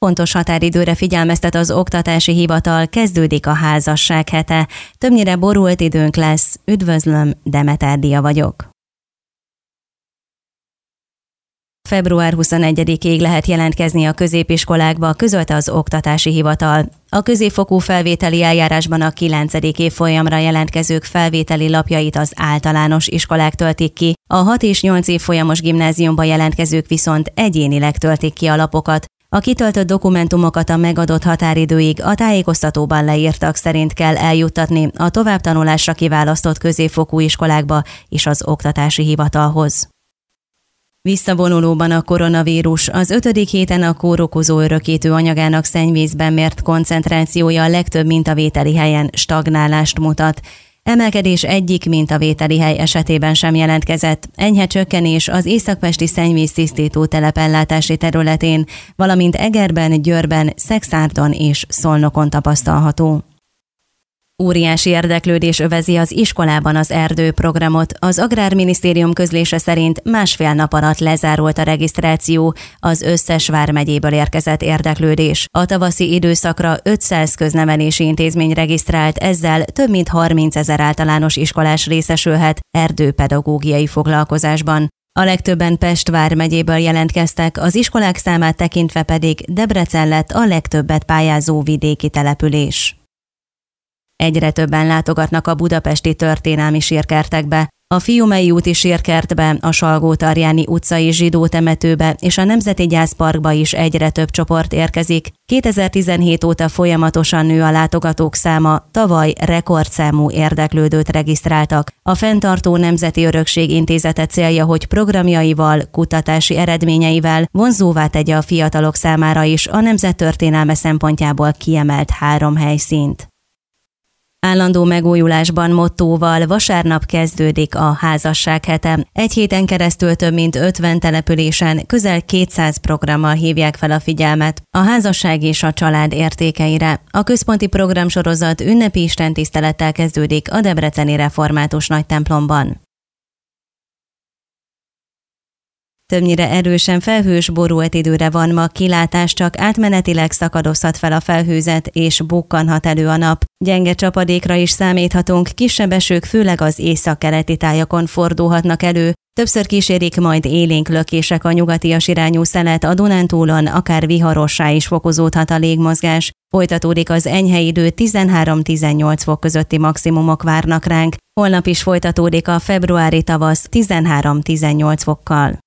Pontos határidőre figyelmeztet az oktatási hivatal, kezdődik a házasság hete. Többnyire borult időnk lesz. Üdvözlöm, Demeter Dia vagyok. Február 21-ig lehet jelentkezni a középiskolákba, közölte az oktatási hivatal. A középfokú felvételi eljárásban a 9. évfolyamra jelentkezők felvételi lapjait az általános iskolák töltik ki, a 6 és 8 évfolyamos gimnáziumba jelentkezők viszont egyénileg töltik ki a lapokat. A kitöltött dokumentumokat a megadott határidőig a tájékoztatóban leírtak szerint kell eljuttatni a továbbtanulásra kiválasztott középfokú iskolákba és az oktatási hivatalhoz. Visszavonulóban a koronavírus, az 5. héten a kórokozó örökítő anyagának szennyvízben mért koncentrációja a legtöbb mintavételi helyen stagnálást mutat. Emelkedés egyik mintavételi hely esetében sem jelentkezett, enyhe csökkenés az északpesti szennyvíztisztító telepellátási területén, valamint Egerben, Győrben, Szekszárdon és Szolnokon tapasztalható. Óriási érdeklődés övezi az iskolában az erdőprogramot. Az Agrárminisztérium közlése szerint 1,5 nap alatt lezárult a regisztráció, az összes vármegyéből érkezett érdeklődés. A tavaszi időszakra 500 köznevelési intézmény regisztrált, ezzel több mint 30 000 általános iskolás részesülhet erdőpedagógiai foglalkozásban. A legtöbben Pest vármegyéből jelentkeztek, az iskolák számát tekintve pedig Debrecen lett a legtöbbet pályázó vidéki település. Egyre többen látogatnak a budapesti történelmi sírkertekbe. A Fiumei úti sírkertbe, a Salgó-Tarjáni utcai zsidó temetőbe és a Nemzeti Gyászparkba is egyre több csoport érkezik. 2017 óta folyamatosan nő a látogatók száma, tavaly rekordszámú érdeklődőt regisztráltak. A Fenntartó Nemzeti Örökség Intézete célja, hogy programjaival, kutatási eredményeivel vonzóvá tegye a fiatalok számára is a nemzettörténelme szempontjából kiemelt 3 helyszínt. Állandó megújulásban mottóval vasárnap kezdődik a házasság hete. Egy héten keresztül több mint 50 településen közel 200 programmal hívják fel a figyelmet a házasság és a család értékeire. A központi programsorozat ünnepi istentisztelettel kezdődik a debreceni református nagytemplomban. Többnyire erősen felhős, borult időre van ma kilátás, csak átmenetileg szakadozhat fel a felhőzet és bukkanhat elő a nap. Gyenge csapadékra is számíthatunk, kisebb esők főleg az északkeleti tájakon fordulhatnak elő. Többször kísérik majd élénk lökések a nyugatias irányú szelet, a Dunántúlon akár viharossá is fokozódhat a légmozgás. Folytatódik az enyhe idő, 13-18 fok közötti maximumok várnak ránk. Holnap is folytatódik a februári tavasz 13-18 fokkal.